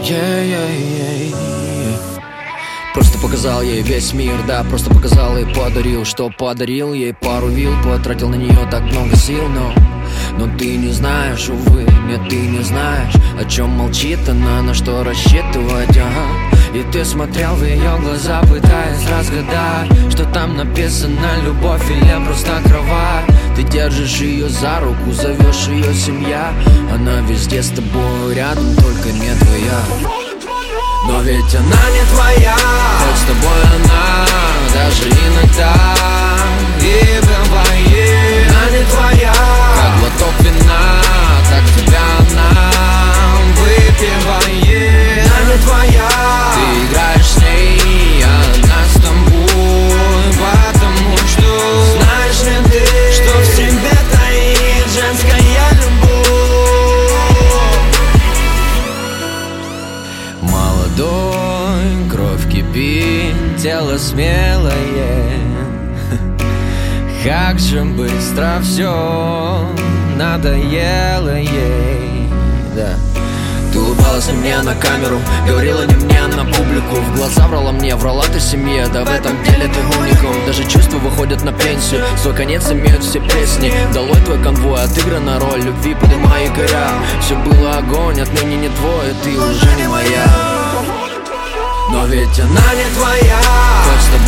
Просто показал ей весь мир, да, просто показал и подарил. Что подарил ей пару вил, потратил на нее так много сил. Но ты не знаешь, увы, нет, ты не знаешь, о чем молчит она, на что рассчитывать, ага. И ты смотрел в ее глаза, пытаясь разгадать, что там написано: любовь или просто кровать. Ты держишь ее за руку, зовешь ее семья. Она везде с тобой рядом, только не твоя. Но ведь она не твоя, хоть с тобой она даже иногда и бывает. Она не твоя, как глоток вина, так тебя она выпивает. Она не твоя, ты играешь с ней, а она с тобой, потому что знаешь ли ты, что в себе таит женская любовь. Молодой, кровь кипит, тело смелое. Как же быстро все надоело ей, да. Ты улыбалась не мне на камеру, говорила не мне на публику. В глаза врала мне, врала ты семье, да в этом деле ты уникум. Даже чувства выходят на пенсию, свой конец имеют все песни. Долой твой конвой, отыграна роль любви, поднимай якоря. Все было огонь, отныне не твой, ты уже не моя. Но ведь она не твоя, хоть с тобой